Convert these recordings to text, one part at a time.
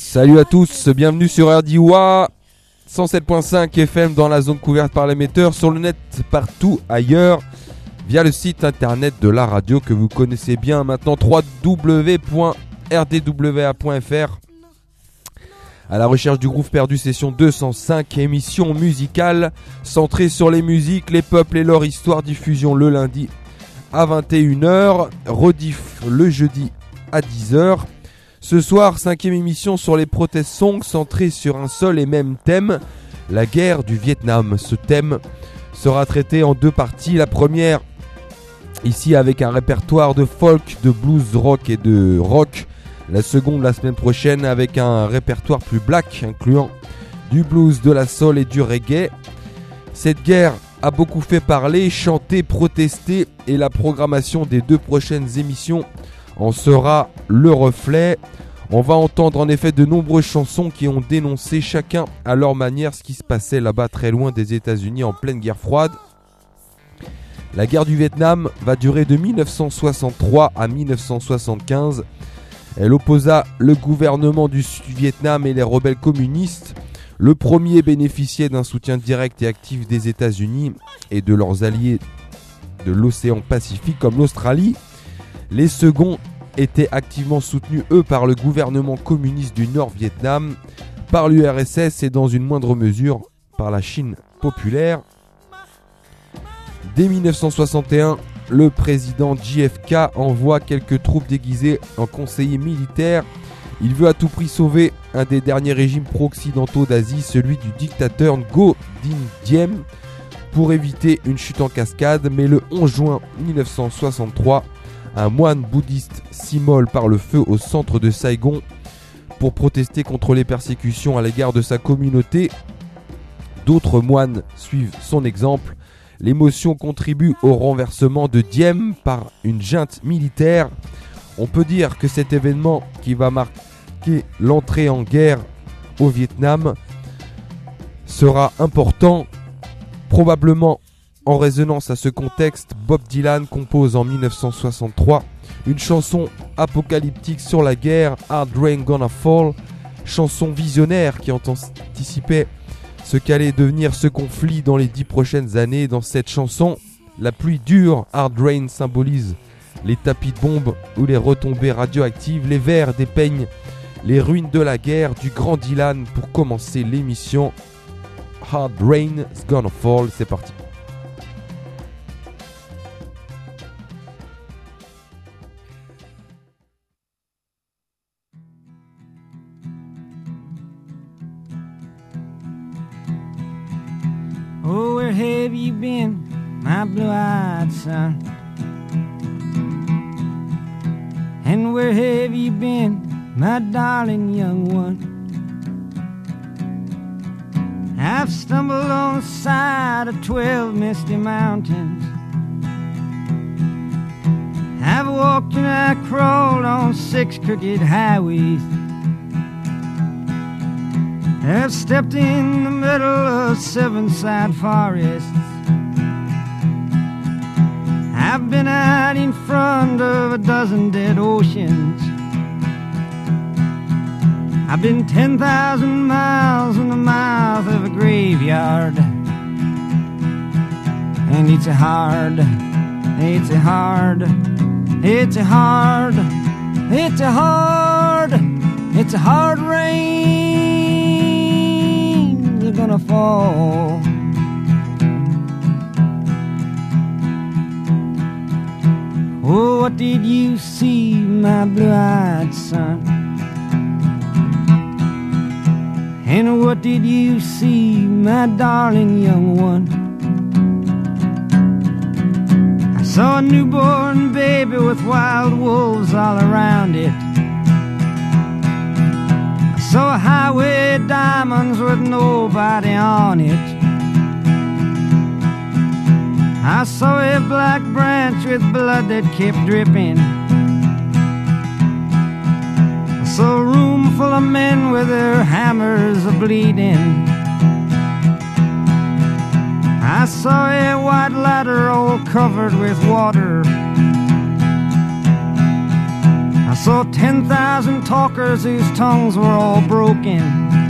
Salut à tous, bienvenue sur RDIWA 107.5 FM dans la zone couverte par l'émetteur, sur le net partout ailleurs, via le site internet de la radio que vous connaissez bien maintenant, www.rdwa.fr. À la recherche du groove perdu, session 205, émission musicale centrée sur les musiques, les peuples et leur histoire, diffusion le lundi à 21h, rediff le jeudi à 10h. Ce soir, 5e émission sur les protest songs centrée sur un seul et même thème, la guerre du Vietnam. Ce thème sera traité en deux parties. La première, ici avec un répertoire de folk, de blues rock et de rock. La seconde, la semaine prochaine, avec un répertoire plus black, incluant du blues, de la soul et du reggae. Cette guerre a beaucoup fait parler, chanter, protester, et la programmation des deux prochaines émissions en sera le reflet. On va entendre en effet de nombreuses chansons qui ont dénoncé chacun à leur manière ce qui se passait là-bas très loin des États-Unis en pleine guerre froide. La guerre du Vietnam va durer de 1963 à 1975. Elle opposa le gouvernement du Sud-Vietnam et les rebelles communistes. Le premier bénéficiait d'un soutien direct et actif des États-Unis et de leurs alliés de l'océan Pacifique comme l'Australie. Les seconds étaient activement soutenus, eux, par le gouvernement communiste du Nord-Vietnam, par l'URSS et dans une moindre mesure par la Chine populaire. Dès 1961, le président JFK envoie quelques troupes déguisées en conseillers militaires. Il veut à tout prix sauver un des derniers régimes pro-occidentaux d'Asie, celui du dictateur Ngo Dinh Diem, pour éviter une chute en cascade. Mais le 11 juin 1963, un moine bouddhiste s'immole par le feu au centre de Saigon pour protester contre les persécutions à l'égard de sa communauté. D'autres moines suivent son exemple. L'émotion contribue au renversement de Diem par une junte militaire. On peut dire que cet événement qui va marquer l'entrée en guerre au Vietnam sera important. Probablement en résonance à ce contexte, Bob Dylan compose en 1963 une chanson apocalyptique sur la guerre, Hard Rain Gonna Fall, chanson visionnaire qui anticipait ce qu'allait devenir ce conflit dans les 10 prochaines années. Dans cette chanson, la pluie dure, Hard Rain, symbolise les tapis de bombes ou les retombées radioactives. Les vers dépeignent les ruines de la guerre du grand Dylan. Pour commencer l'émission, Hard Rain's Gonna Fall, c'est parti. Oh, where have you been, my blue-eyed son? And where have you been, my darling young one? I've stumbled on the side of 12 misty mountains. I've walked and I crawled on 6 crooked highways. I've stepped in the middle of 7 side forests. I've been out in front of a dozen dead oceans. I've been 10,000 miles in the mouth of a graveyard. And it's a hard, it's a hard, it's a hard, it's a hard, it's a hard rain gonna fall. Oh, what did you see, my blue-eyed son? And what did you see, my darling young one? I saw a newborn baby with wild wolves all around it. Saw a highway of diamonds with nobody on it. I saw a black branch with blood that kept dripping. I saw a room full of men with their hammers a-bleeding. I saw a white ladder all covered with water. I saw 10,000 talkers whose tongues were all broken.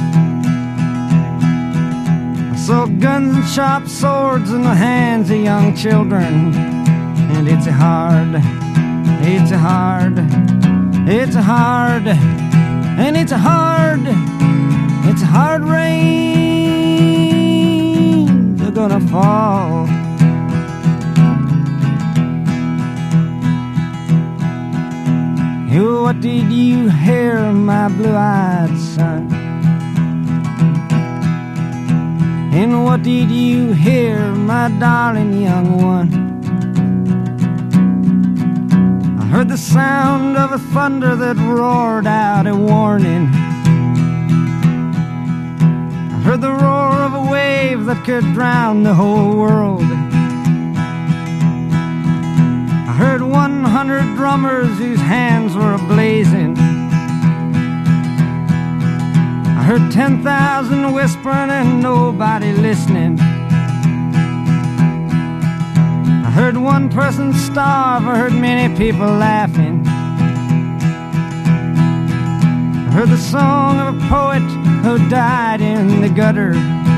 I saw guns and sharp swords in the hands of young children. And it's a hard, it's a hard, it's a hard, and it's a hard, it's a hard rain. They're gonna fall. What did you hear, my blue-eyed son? And what did you hear, my darling young one? I heard the sound of a thunder that roared out a warning. I heard the roar of a wave that could drown the whole world. I heard 100 drummers whose hands were ablazing. I heard 10,000 whispering and nobody listening. I heard one person starve, I heard many people laughing. I heard the song of a poet who died in the gutter.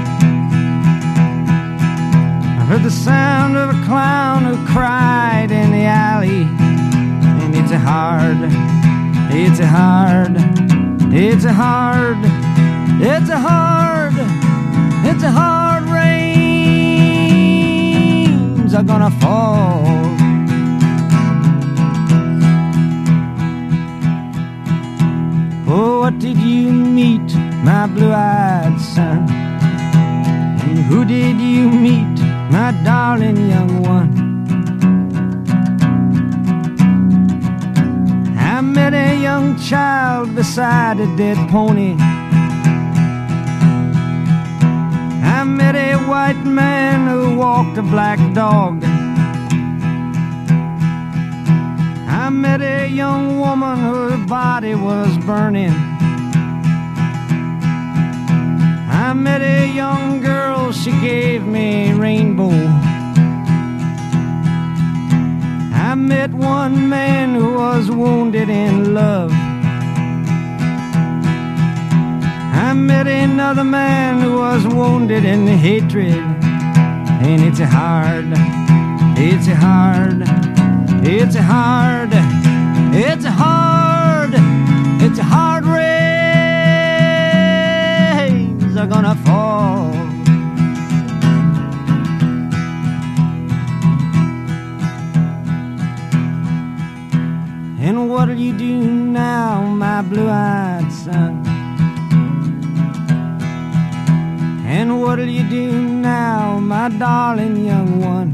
I heard the sound of a clown who cried in the alley. And it's a hard, it's a hard, it's a hard, it's a hard, it's a hard rains are gonna fall. Oh, what did you meet, my blue-eyed son? And who did you meet, my darling young one? I met a young child beside a dead pony. I met a white man who walked a black dog. I met a young woman whose body was burning. I met a young girl, she gave me a rainbow. I met one man who was wounded in love. I met another man who was wounded in hatred. And it's a hard, it's a hard, it's a hard, it's a hard, it's a hard rains are gonna fall. And what'll you do now, my blue-eyed son? And what'll you do now, my darling young one?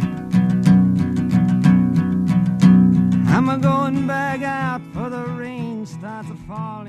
I'm a-going back out for the rain starts a-falling.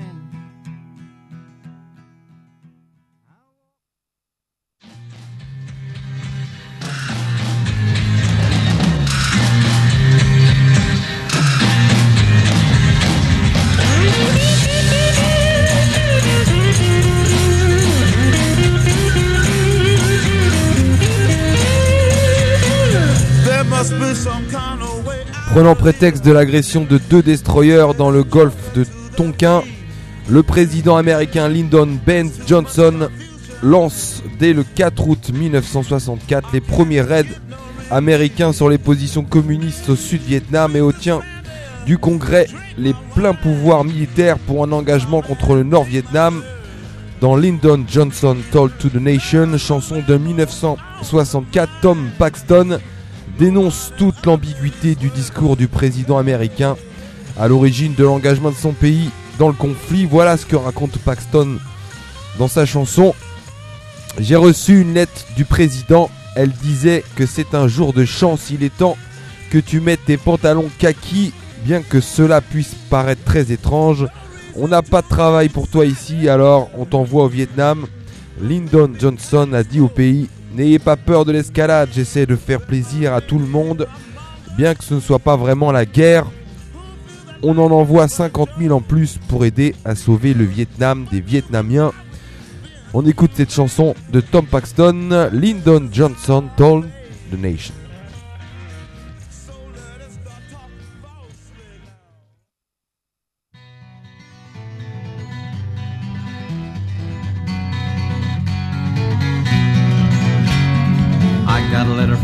Prenant prétexte de l'agression de 2 destroyers dans le golfe de Tonkin, le président américain Lyndon B. Johnson lance dès le 4 août 1964 les premiers raids américains sur les positions communistes au Sud-Vietnam et obtient du Congrès les pleins pouvoirs militaires pour un engagement contre le Nord-Vietnam. Dans Lyndon Johnson Told to the Nation, chanson de 1964, Tom Paxton dénonce toute l'ambiguïté du discours du président américain à l'origine de l'engagement de son pays dans le conflit. Voilà ce que raconte Paxton dans sa chanson. J'ai reçu une lettre du président, elle disait que c'est un jour de chance, il est temps que tu mettes tes pantalons kaki, bien que cela puisse paraître très étrange. On n'a pas de travail pour toi ici, alors on t'envoie au Vietnam. Lyndon Johnson a dit au pays: n'ayez pas peur de l'escalade, j'essaie de faire plaisir à tout le monde, bien que ce ne soit pas vraiment la guerre. On en envoie 50 000 en plus pour aider à sauver le Vietnam des Vietnamiens. On écoute cette chanson de Tom Paxton, Lyndon Johnson Told the Nation.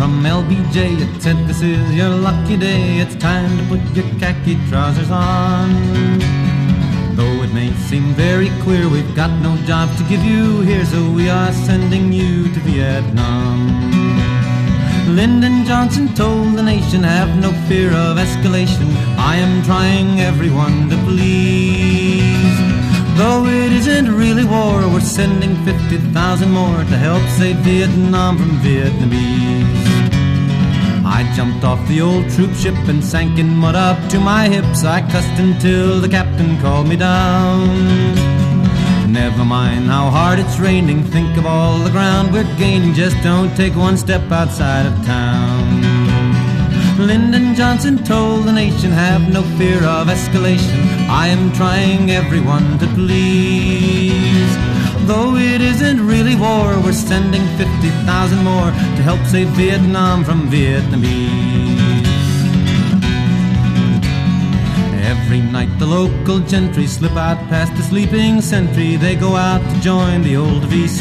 from LBJ. It said, this is your lucky day, it's time to put your khaki trousers on. Though it may seem very clear we've got no jobs to give you here, so we are sending you to Vietnam. Lyndon Johnson told the nation, have no fear of escalation, I am trying everyone to please. Though it isn't really war, we're sending 50,000 more to help save Vietnam from Vietnamese. I jumped off the old troop ship and sank in mud up to my hips. I cussed until the captain called me down. Never mind how hard it's raining, think of all the ground we're gaining, just don't take one step outside of town. Lyndon Johnson told the nation, have no fear of escalation, I am trying everyone to please. Though it isn't really war, we're sending 50,000 more to help save Vietnam from Vietnamese. Every night the local gentry slip out past the sleeping sentry. They go out to join the old VC.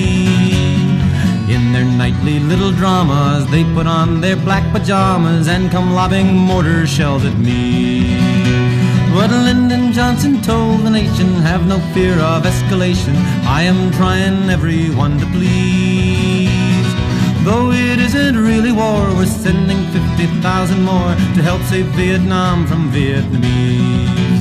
In their nightly little dramas, they put on their black pajamas and come lobbing mortar shells at me. But Lyndon Johnson told the nation, have no fear of escalation, I am trying everyone to please. Though it isn't really war, we're sending 50,000 more to help save Vietnam from Vietnamese.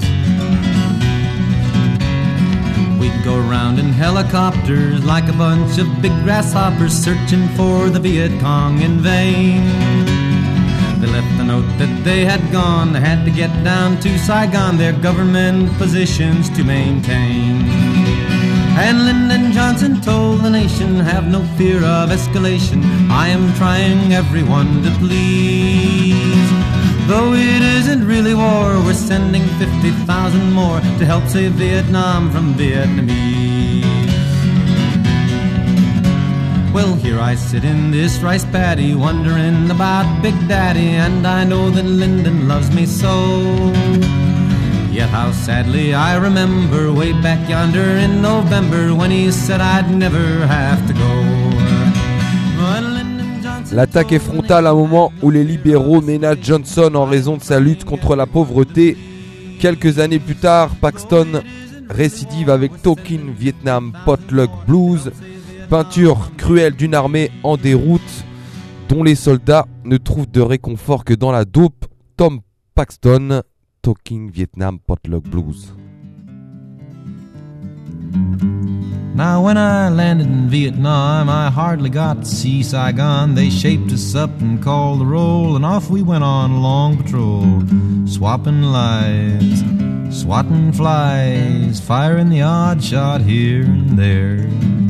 We'd go around in helicopters like a bunch of big grasshoppers, searching for the Viet Cong in vain. They left a note that they had gone, they had to get down to Saigon, their government positions to maintain. And Lyndon Johnson told the nation, have no fear of escalation, I am trying everyone to please. Though it isn't really war, we're sending 50,000 more to help save Vietnam from Vietnamese. Well, here I sit in this rice paddy, wondering about Big Daddy, and I know that Lyndon loves me so. Yet how sadly I remember way back yonder in November when he said I'd never have to go. L'attaque est frontale à un moment où les libéraux ménagent Johnson en raison de sa lutte contre la pauvreté. Quelques années plus tard, Paxton récidive avec Talking Vietnam Potluck Blues, peinture cruelle d'une armée en déroute dont les soldats ne trouvent de réconfort que dans la dope. Tom Paxton, Talking Vietnam Potluck Blues. Now when I landed in Vietnam, I hardly got to see Saigon. They shaped us up and called the roll, and off we went on a long patrol, swapping lives, swatting flies, firing the odd shot here and there.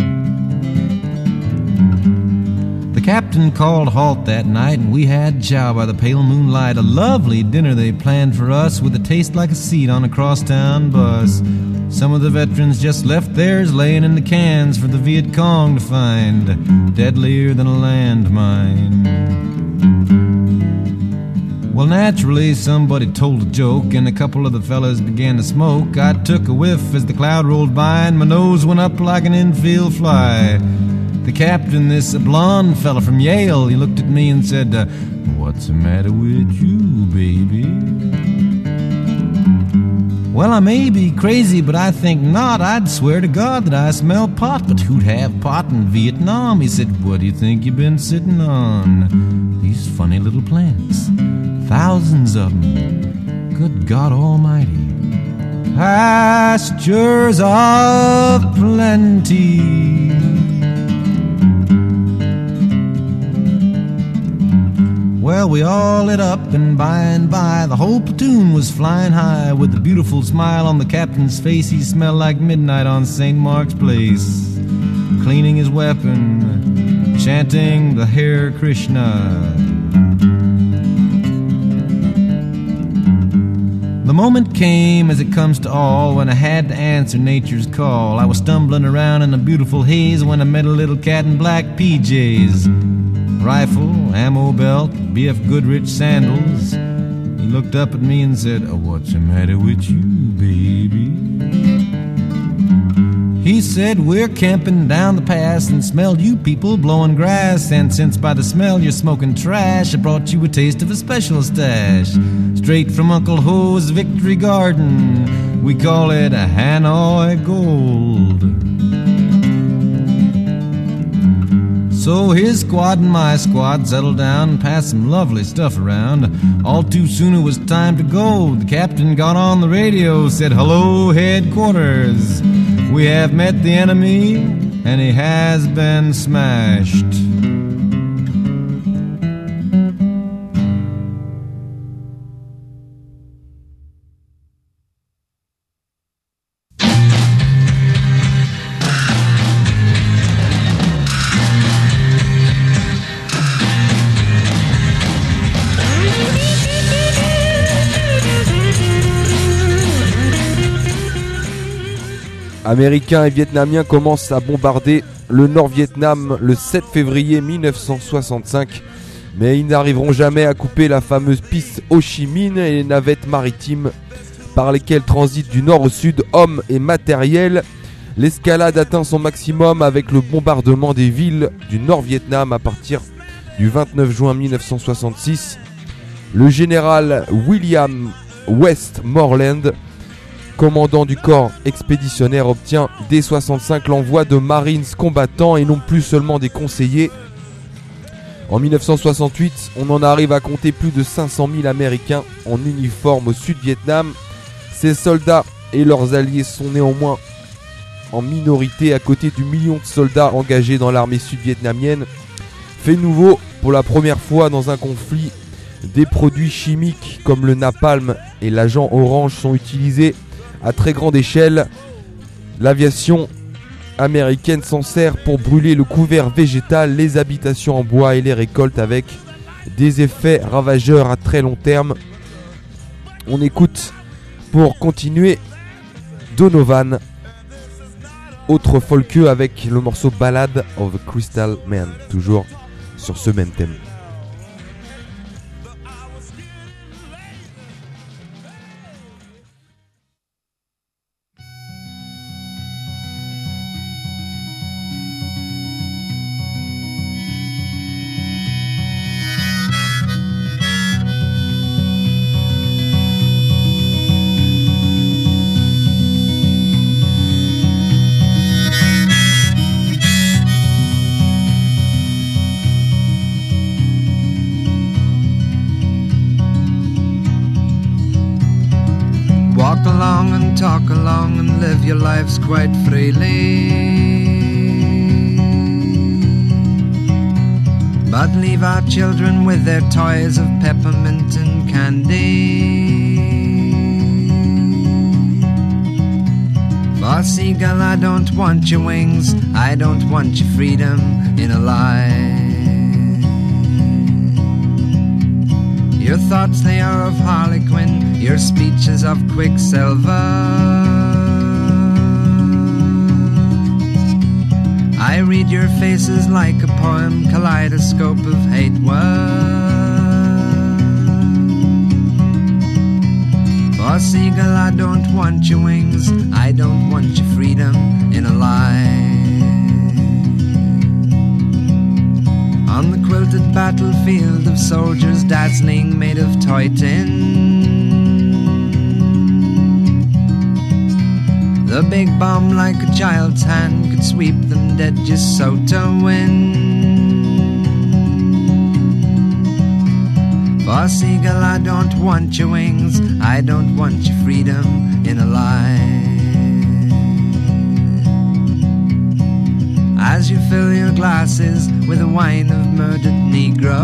The captain called a halt that night, and we had chow by the pale moonlight. A lovely dinner they planned for us, with a taste like a seat on a crosstown bus. Some of the veterans just left theirs laying in the cans for the Viet Cong to find, deadlier than a landmine. Well, naturally, somebody told a joke, and a couple of the fellas began to smoke. I took a whiff as the cloud rolled by, and my nose went up like an infield fly. The captain, this blonde fella from Yale, he looked at me and said, what's the matter with you, baby? Well, I may be crazy, but I think not. I'd swear to God that I smell pot, but who'd have pot in Vietnam? He said, what do you think you've been sitting on? These funny little plants, thousands of them, good God Almighty. Pastures of plenty. Well, we all lit up, and by, the whole platoon was flying high. With a beautiful smile on the captain's face, he smelled like midnight on St. Mark's Place. Cleaning his weapon, chanting the Hare Krishna. The moment came, as it comes to all, when I had to answer nature's call. I was stumbling around in a beautiful haze when I met a little cat in black PJs. Rifle, ammo belt, B.F. Goodrich sandals. He looked up at me and said, what's the matter with you, baby? He said, we're camping down the pass and smelled you people blowing grass. And since by the smell you're smoking trash, I brought you a taste of a special stash. Straight from Uncle Ho's Victory Garden, we call it a Hanoi Gold. So his squad and my squad settled down and passed some lovely stuff around. All too soon it was time to go. The captain got on the radio, said, hello, headquarters. We have met the enemy, and he has been smashed. Américains et Vietnamiens commencent à bombarder le Nord-Vietnam le 7 février 1965, mais ils n'arriveront jamais à couper la fameuse piste Ho Chi Minh et les navettes maritimes par lesquelles transitent du nord au sud hommes et matériel. L'escalade atteint son maximum avec le bombardement des villes du Nord-Vietnam à partir du 29 juin 1966. Le général William Westmoreland, commandant du corps expéditionnaire, obtient dès 65 l'envoi de Marines combattants et non plus seulement des conseillers. En 1968, on en arrive à compter plus de 500 000 Américains en uniforme au Sud-Vietnam. Ces soldats et leurs alliés sont néanmoins en minorité à côté du million de soldats engagés dans l'armée sud-vietnamienne. Fait nouveau, pour la première fois dans un conflit, des produits chimiques comme le napalm et l'agent orange sont utilisés à très grande échelle. L'aviation américaine s'en sert pour brûler le couvert végétal, les habitations en bois et les récoltes avec des effets ravageurs à très long terme. On écoute pour continuer Donovan, autre folkeux avec le morceau Ballad of the Crystal Man, toujours sur ce même thème. Talk along and live your lives quite freely, but leave our children with their toys of peppermint and candy. For seagull, I don't want your wings, I don't want your freedom in a lie. Your thoughts, they are of Harlequin, your speech is of Quicksilver. I read your faces like a poem, kaleidoscope of hate words. For seagull, I don't want your wings, I don't want your freedom in a lie. On the quilted battlefield of soldiers dazzling made of toy tin, the big bomb like a child's hand could sweep them dead just so to win. For seagull, I don't want your wings, I don't want your freedom in a lie. As you fill your glasses with the wine of murdered Negro,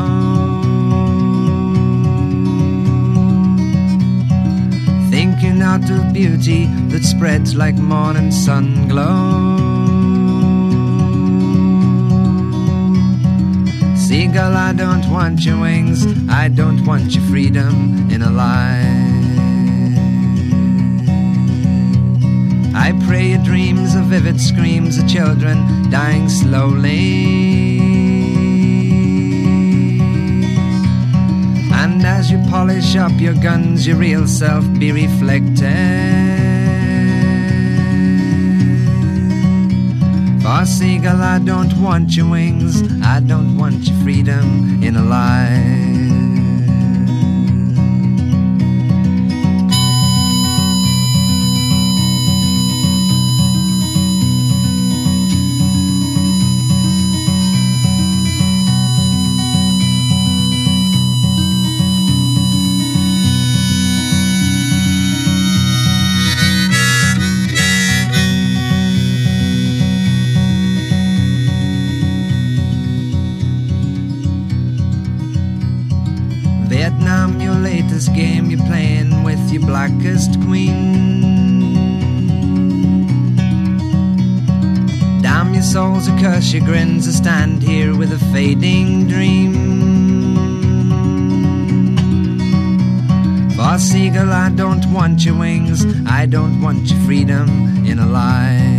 thinking out of beauty that spreads like morning sun glow. Seagull, I don't want your wings, I don't want your freedom in a lie. I pray your dreams of vivid screams of children dying slowly. And as you polish up your guns, your real self be reflected. For seagull, I don't want your wings, I don't want your freedom in a lie. Vietnam, your latest game, you're playing with your blackest queen. Damn your souls, a curse your grins, I stand here with a fading dream. For seagull, I don't want your wings, I don't want your freedom in a lie.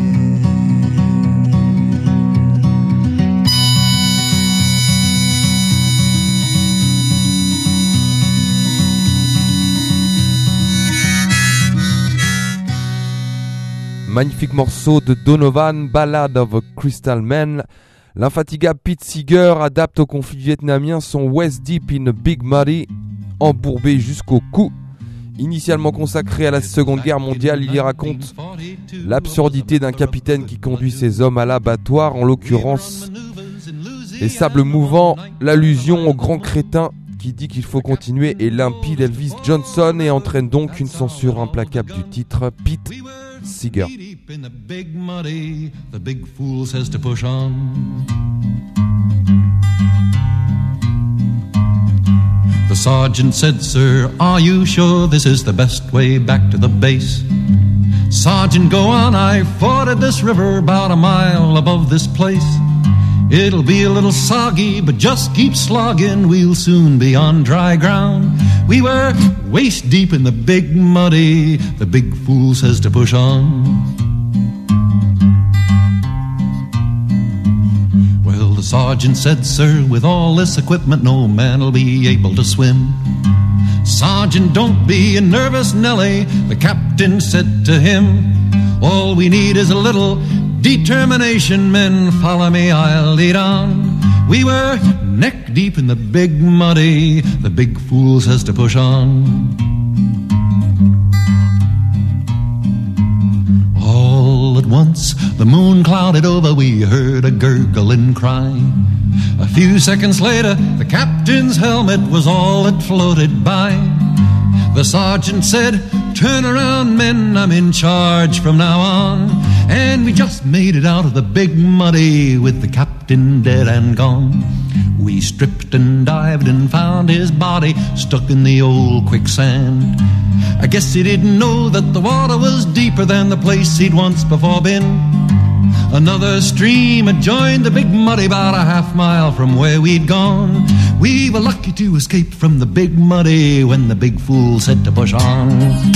Magnifique morceau de Donovan, Ballad of a Crystal Man. L'infatigable Pete Seeger adapte au conflit vietnamien son Waist Deep in a Big Muddy, embourbé jusqu'au cou. Initialement consacré à la Seconde Guerre mondiale, il y raconte l'absurdité d'un capitaine qui conduit ses hommes à l'abattoir, en l'occurrence les sables mouvants, l'allusion au grand crétin qui dit qu'il faut continuer est limpide Elvis Johnson et entraîne donc une censure implacable du titre Pete Seeger. In the big muddy, the big fool says to push on. The sergeant said, "Sir, are you sure this is the best way back to the base?" "Sergeant, go on, I forded this river about a mile above this place. It'll be a little soggy, but just keep slogging, we'll soon be on dry ground." We were waist deep in the big muddy, the big fool says to push on. Well, the sergeant said, "Sir, with all this equipment, no man'll be able to swim." "Sergeant, don't be a nervous Nelly," the captain said to him. "All we need is a little determination, men, follow me, I'll lead on." We were neck deep in the big muddy, the big fool says to push on. All at once, the moon clouded over, we heard a gurgling cry. A few seconds later, the captain's helmet was all that floated by. The sergeant said, "Turn around, men, I'm in charge from now on." And we just made it out of the big muddy with the captain dead and gone. We stripped and dived and found his body stuck in the old quicksand. I guess he didn't know that the water was deeper than the place he'd once before been. Another stream had joined the big muddy about a half mile from where we'd gone. We were lucky to escape from the big muddy when the big fool said to push on.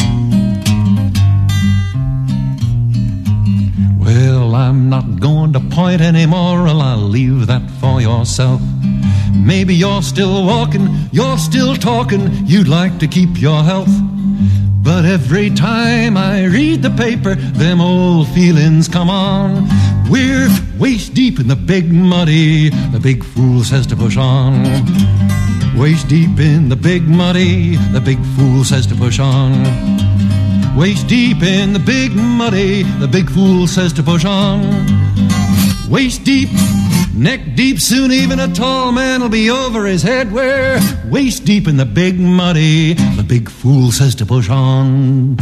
Well, I'm not going to point anymore, I'll leave that for yourself. Maybe you're still walking, you're still talking, you'd like to keep your health. But every time I read the paper, them old feelings come on. We're waist deep in the big muddy, the big fool says to push on. Waist deep in the big muddy, the big fool says to push on. Waist deep in the big muddy, the big fool says to push on. Waist deep, neck deep, soon even a tall man will be over his head. We're waist deep in the big muddy, the big fool says to push on.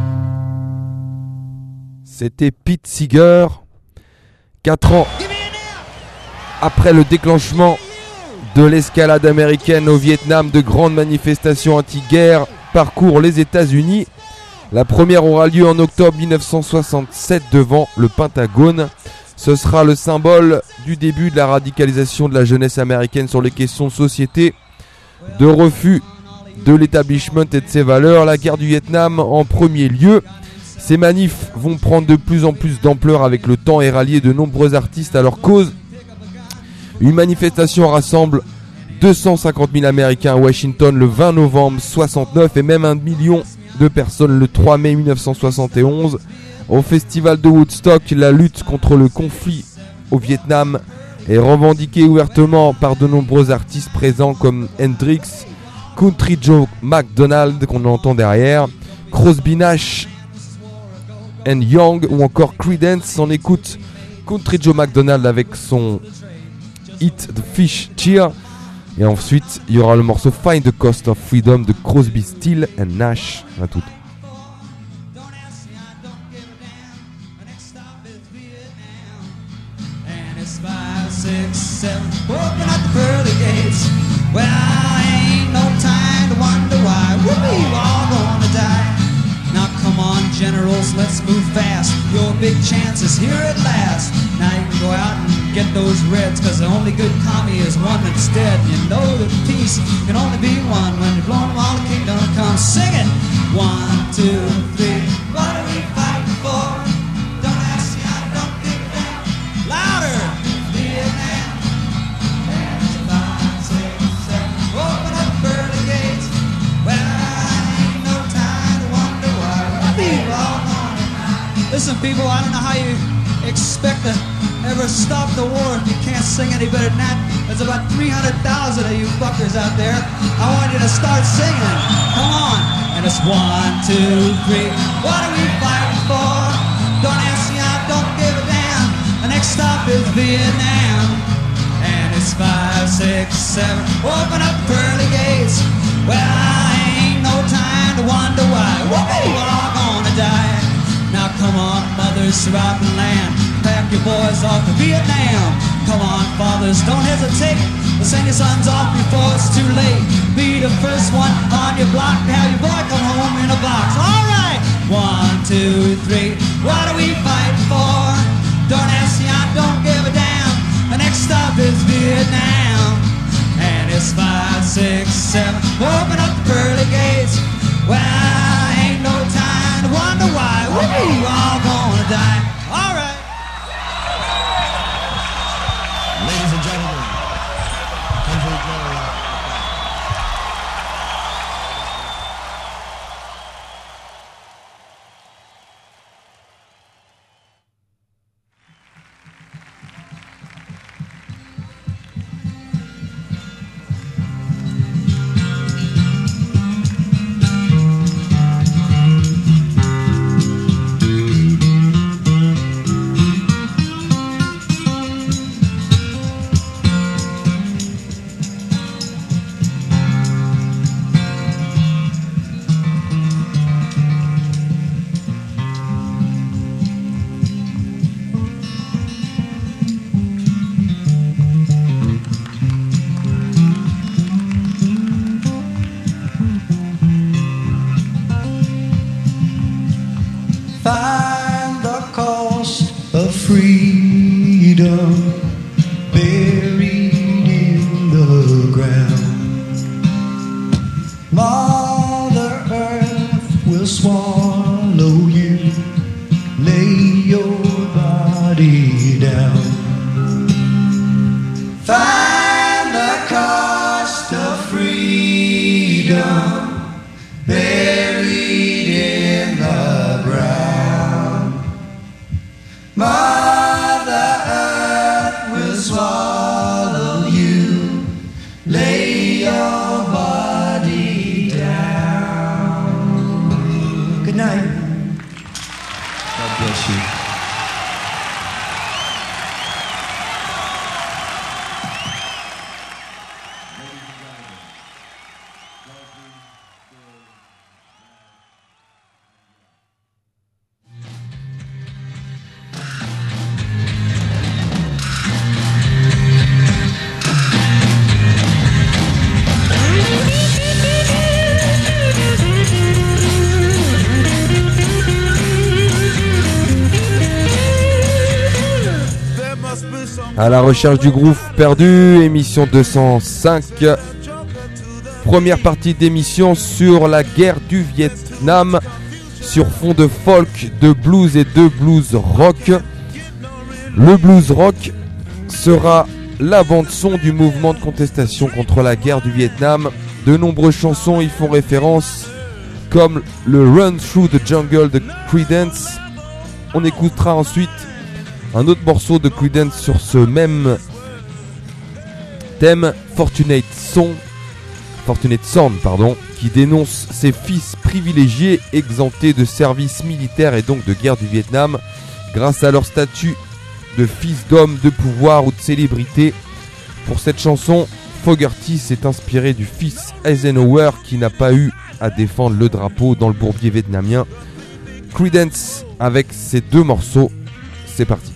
C'était Pete Seeger. 4 ans après le déclenchement de l'escalade américaine au Vietnam, de grandes manifestations anti-guerre parcourent les États-Unis. La première aura lieu en octobre 1967 devant le Pentagone. Ce sera le symbole du début de la radicalisation de la jeunesse américaine sur les questions de société, de refus de l'établissement et de ses valeurs. La guerre du Vietnam en premier lieu. Ces manifs vont prendre de plus en plus d'ampleur avec le temps et rallier de nombreux artistes à leur cause. Une manifestation rassemble 250 000 Américains à Washington le 20 novembre 69 et même 1 million de personnes le 3 mai 1971 Au festival de Woodstock, la lutte contre le conflit au Vietnam est revendiquée ouvertement par de nombreux artistes présents comme Hendrix, Country Joe McDonald qu'on entend derrière, Crosby Nash and Young ou encore Creedence. On écoute Country Joe McDonald avec son hit The Fish Cheer. Et ensuite, il y aura le morceau Find the Cost of Freedom de Crosby, Stills and Nash. À tout. Open up the pearly gates. Well, ain't no time to wonder why. We're all gonna die. Now come on, generals, let's move fast. Your big chance is here at last. Now you can go out and get those reds, cause the only good commie is one that's dead. You know that peace can only be one when you're blown while the kingdom comes. Sing it! 1, 2, 3. What are we fighting for? Don't ask me, I don't give a damn. Louder! Vietnam. Open up pearly gates. Well, ain't no time to wonder why. We're all gonna. Listen, people, I don't know how you expect to ever stop the war if you can't sing any better than that. There's about 300,000 of you fuckers out there. I want you to start singing. Come on. And it's 1, 2, 3. What are we fighting for? Don't ask me, I don't give a damn. The next stop is Vietnam. And it's 5, 6, 7. Open up the pearly gates. Well, ain't no time to wonder why. We're all gonna die. Now come on, mothers throughout the land, pack your boys off to Vietnam. Come on, fathers, don't hesitate. Send your sons off before it's too late. Be the first one on your block to have your boy come home in a box. All right, 1, 2, 3. What are we fighting for? Don't ask me, I don't give a damn. The next stop is Vietnam. And it's 5, 6, 7. Open up the pearly gates. Well, ain't no time to wonder why. We're all gonna die. All right. Ladies and gentlemen, Country Joe. Find the cost of freedom buried in the ground. Mother Earth will swallow you. Lay your body down. Find the cost of freedom buried in the ground. Mother Earth will swallow you. Lay your body down. Good night. God bless you. À la recherche du groove perdu, émission 205. Première partie d'émission sur la guerre du Vietnam, sur fond de folk, de blues et de blues rock. Le blues rock sera la bande-son du mouvement de contestation contre la guerre du Vietnam. De nombreuses chansons y font référence, comme le Run Through the Jungle de Creedence, On écoutera ensuite un autre morceau de Creedence sur ce même thème, Fortunate Son, qui dénonce ses fils privilégiés exemptés de service militaire et donc de guerre du Vietnam grâce à leur statut de fils d'homme, de pouvoir ou de célébrité. Pour cette chanson, Fogerty s'est inspiré du fils Eisenhower qui n'a pas eu à défendre le drapeau dans le bourbier vietnamien. Creedence avec ces deux morceaux, c'est parti.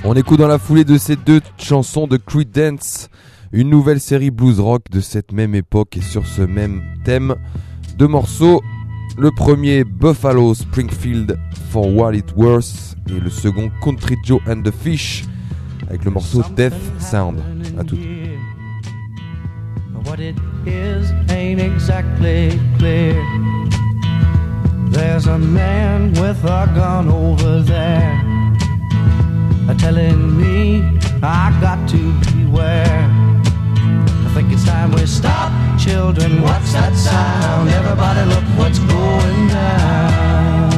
On écoute dans la foulée de ces deux chansons de Creedence une nouvelle série blues rock de cette même époque et sur ce même thème. Deux morceaux, le premier Buffalo Springfield for What It Worth et le second Country Joe and the Fish avec le morceau Death Sound. À tout. What it is ain't exactly clear. There's a man with a gun over there, telling me I got to beware. I think it's time we stop, children. What's that sound? Everybody look what's going down.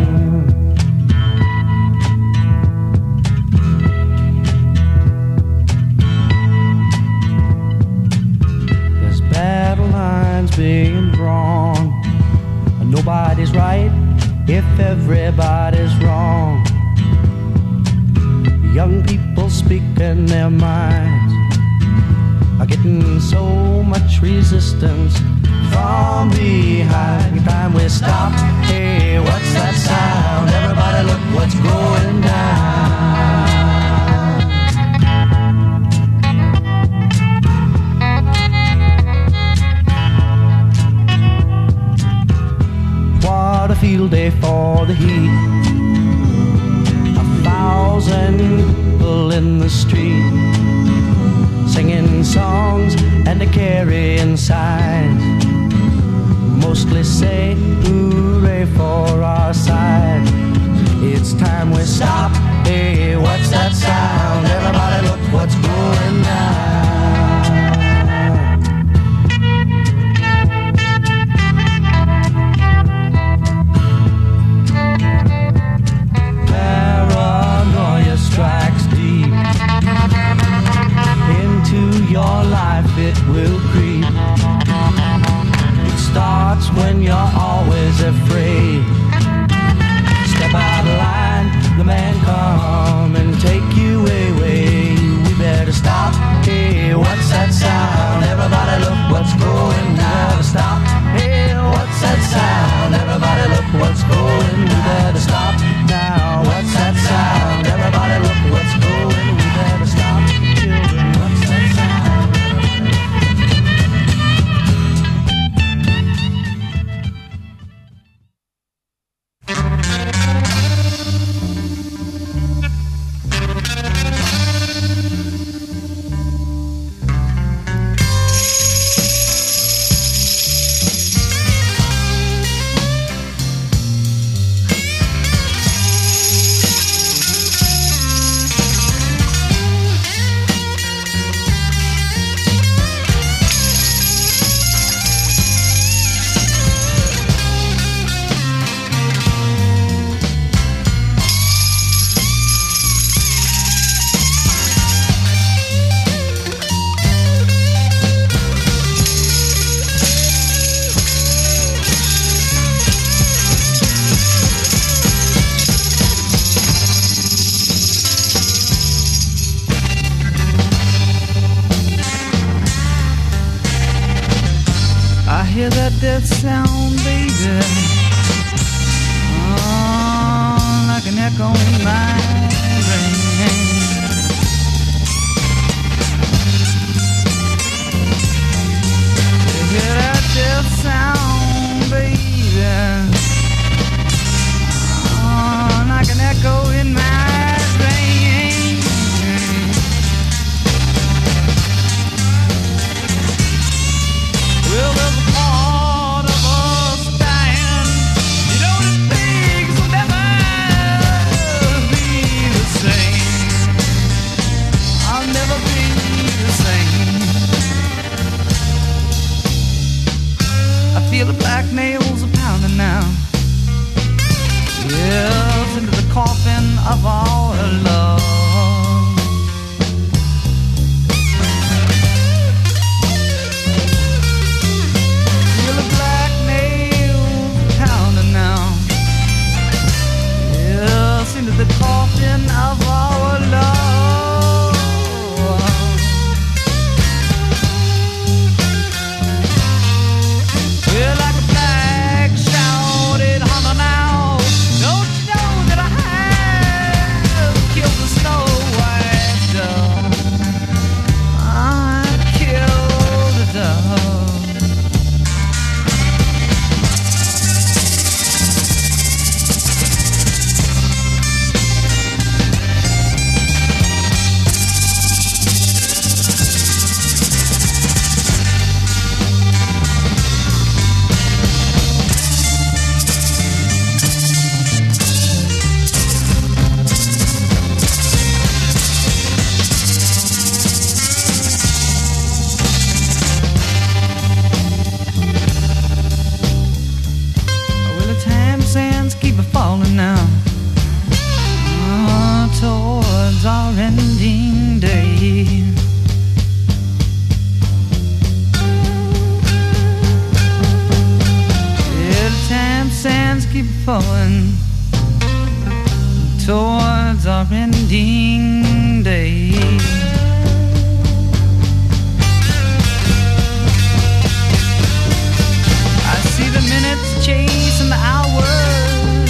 There's battle lines being drawn. Nobody's right if everybody's wrong. Young people speaking their minds are getting so much resistance from behind. Time we stop. Hey, what's that sound? Everybody look what's going down. What a field day for the heat. 1,000 people in the street, singing songs and carrying signs, mostly say hooray for our side. It's time we stop. Hey, what's that sound? Everybody look what's going down. Strikes deep into your life, it will creep. It starts when you're always afraid. Step out of line, the man come and take you away. We better stop. Hey, what's that sound? Everybody look what's going down. Stop. Hey, what's that sound? Everybody look what's going. We better stop now. What's that sound? Everybody look what's going. We better stop. Children, what's that sound? Hear that death sound, baby, oh, like an echo in my brain. Hear that death sound, baby, oh, like an echo in my brain. Well, there's a part of us dying. You know that things will never be the same. I'll never be the same. I feel the black nails are pounding now. Yes, into the coffin of our love. Into the coffin of our love. We're like a black shouted hunter now. Don't you know that I have killed the snow white? words are ending day. The time sands keep falling towards our ending day. I see the minutes chasing the hours,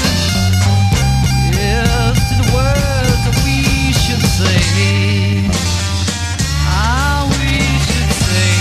yes, to the words that we should say. Ah, we should say.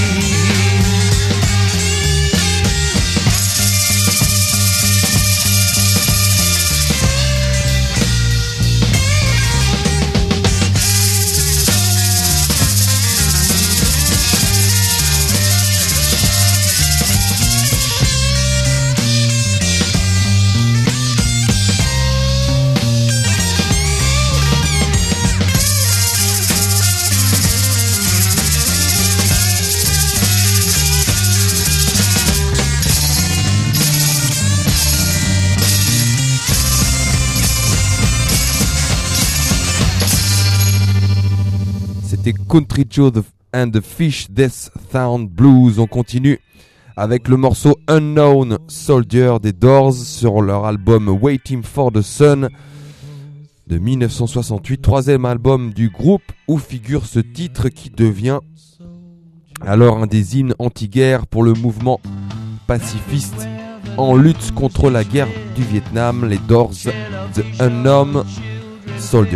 C'était Country Joe and the Fish Death Sound Blues. On continue avec le morceau Unknown Soldier des Doors sur leur album Waiting for the Sun de 1968, troisième album du groupe où figure ce titre qui devient alors un des hymnes anti-guerre pour le mouvement pacifiste en lutte contre la guerre du Vietnam, les Doors, The Unknown Soldier.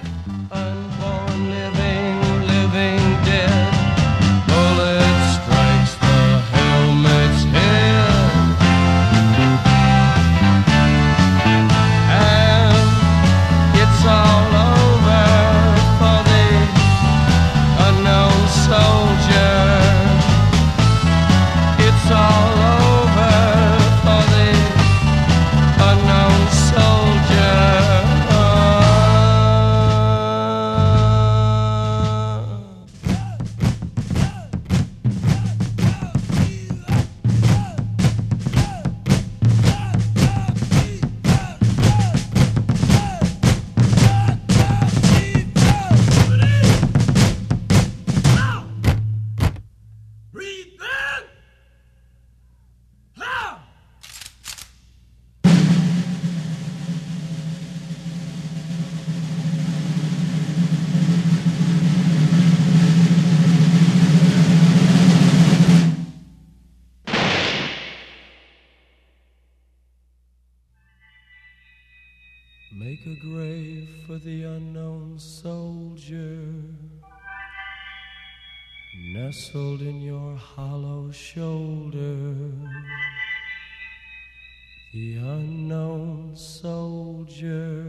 Make a grave for the unknown soldier, nestled in your hollow shoulder. The unknown soldier.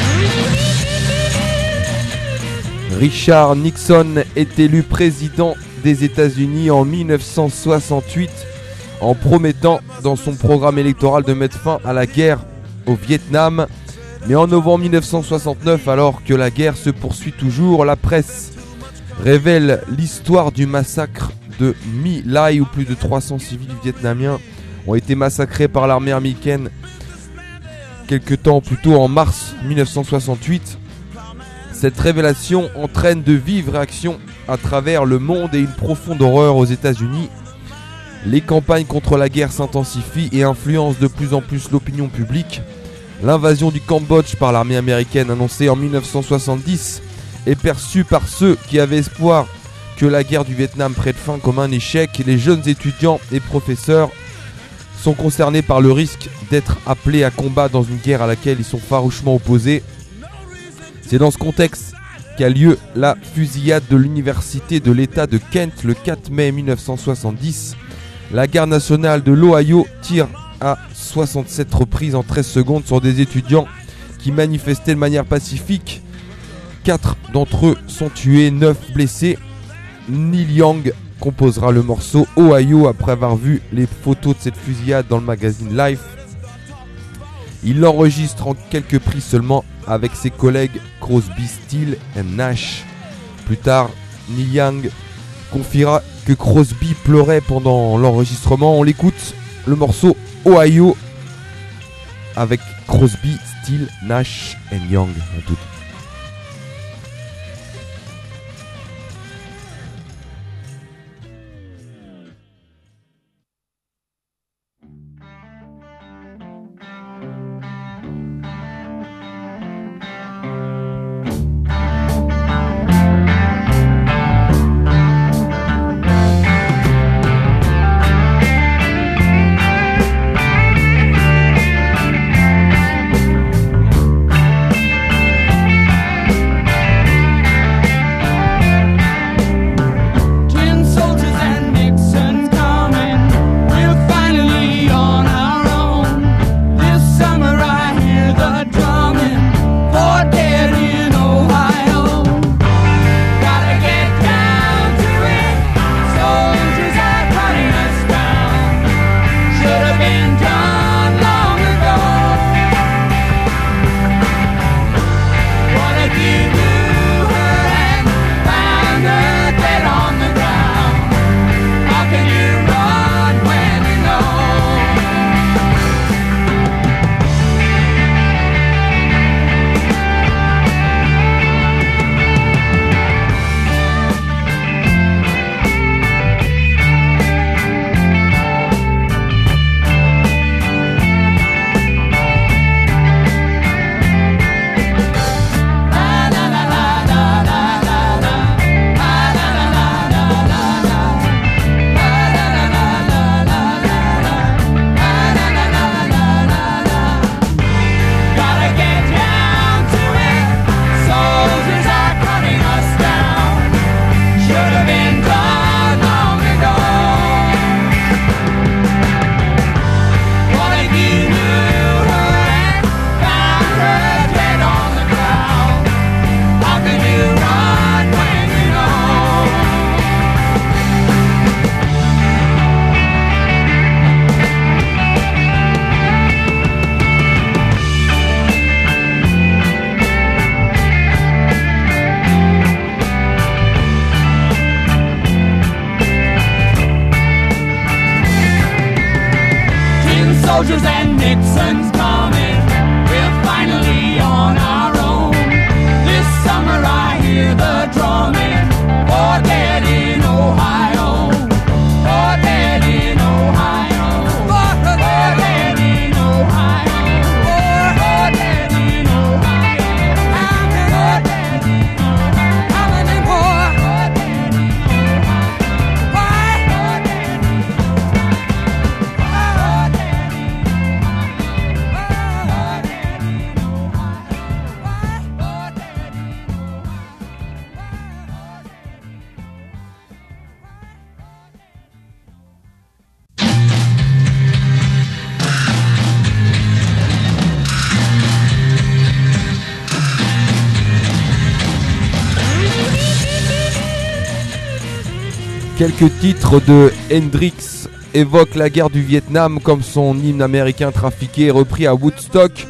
Richard Nixon est élu président des États-Unis en 1968 en promettant dans son programme électoral de mettre fin à la guerre au Vietnam. Mais en novembre 1969, alors que la guerre se poursuit toujours, la presse révèle l'histoire du massacre de My Lai où plus de 300 civils vietnamiens ont été massacrés par l'armée américaine quelques temps plus tôt en mars 1968. Cette révélation entraîne de vives réactions à travers le monde et une profonde horreur aux États-Unis. Les campagnes contre la guerre s'intensifient et influencent de plus en plus l'opinion publique. L'invasion du Cambodge par l'armée américaine annoncée en 1970 est perçue par ceux qui avaient espoir que la guerre du Vietnam prenne fin comme un échec. Les jeunes étudiants et professeurs sont concernés par le risque d'être appelés à combat dans une guerre à laquelle ils sont farouchement opposés. C'est dans ce contexte qu'a lieu la fusillade de l'université de l'État de Kent le 4 mai 1970. La garde nationale de l'Ohio tire à 67 reprises en 13 secondes sur des étudiants qui manifestaient de manière pacifique. 4 d'entre eux sont tués, 9 blessés. Neil Young composera le morceau Ohio après avoir vu les photos de cette fusillade dans le magazine Life. Il l'enregistre en quelques prises seulement avec ses collègues Crosby, Stills et Nash. Plus tard, Neil Young confiera que Crosby pleurait pendant l'enregistrement. On l'écoute, le morceau Ohio avec Crosby, Stills, Nash et Young en tout. soldiers and Nixon's coming. We're finally on our own. This summer I hear the drumming. Oh, dead in Ohio. Oh, dead in Ohio. Oh, dead in Ohio. Oh, dead in Ohio. I'm dead in Ohio. I'm an import. Oh, dead in Ohio. Why? Oh, dead in Ohio. Oh, dead in Ohio. Quelques titres de Hendrix évoquent la guerre du Vietnam, comme son hymne américain trafiqué repris à Woodstock.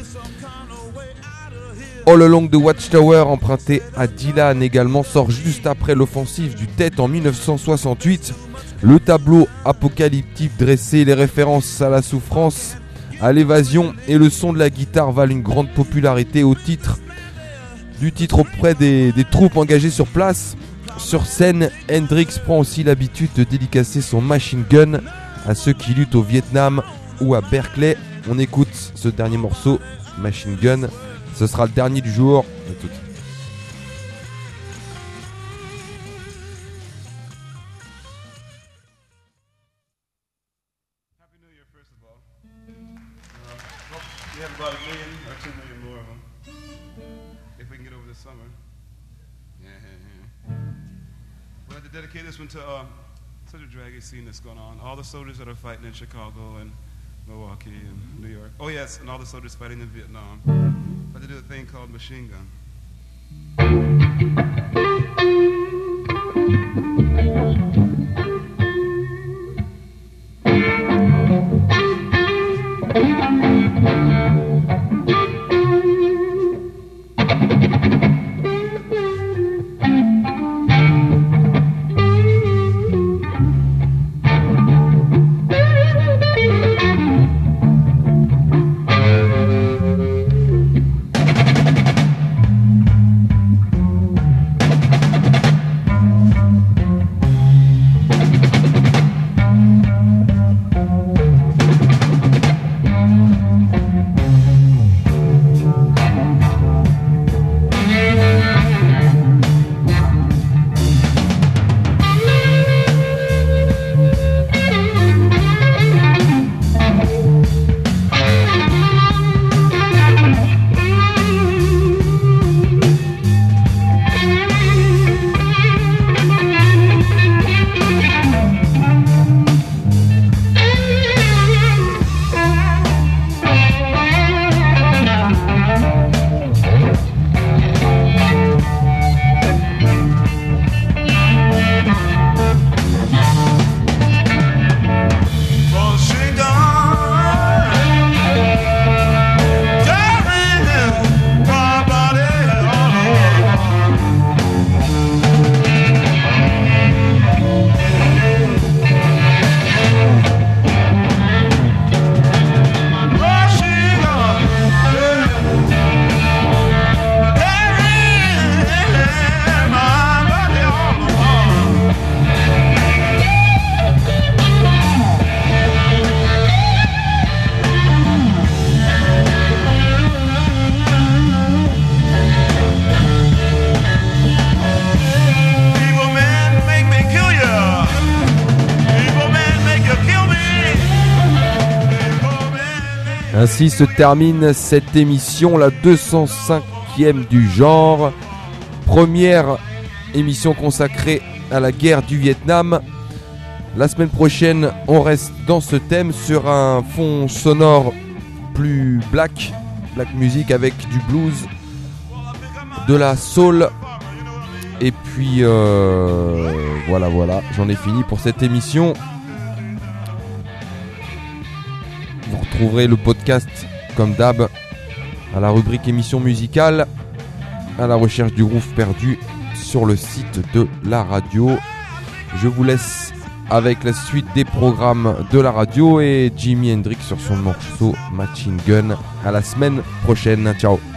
All Along the Watchtower, emprunté à Dylan également, sort juste après l'offensive du Tet en 1968. Le tableau apocalyptique dressé, les références à la souffrance, à l'évasion et le son de la guitare valent une grande popularité du titre auprès des troupes engagées sur place. Sur scène, Hendrix prend aussi l'habitude de dédicacer son machine gun à ceux qui luttent au Vietnam ou à Berkeley. On écoute ce dernier morceau, Machine Gun. Ce sera le dernier du jour. À tout. Happy New Year, first of all. We have about 1 million or 2 million more of them. If we can get over this summer. Yeah. We'll have to dedicate this one to such a draggy scene that's going on. All the soldiers that are fighting in Chicago and Milwaukee and New York. Oh yes, and all the soldiers fighting in Vietnam. But they do a thing called Machine Gun. Ainsi se termine cette émission, la 205e du genre. Première émission consacrée à la guerre du Vietnam. La semaine prochaine, on reste dans ce thème sur un fond sonore plus black music avec du blues, de la soul. Et puis voilà, j'en ai fini pour cette émission. Vous retrouverez le podcast comme d'hab à la rubrique émission musicale, à la recherche du groove perdu sur le site de la radio. Je vous laisse avec la suite des programmes de la radio et Jimi Hendrix sur son morceau Machine Gun. À la semaine prochaine, ciao.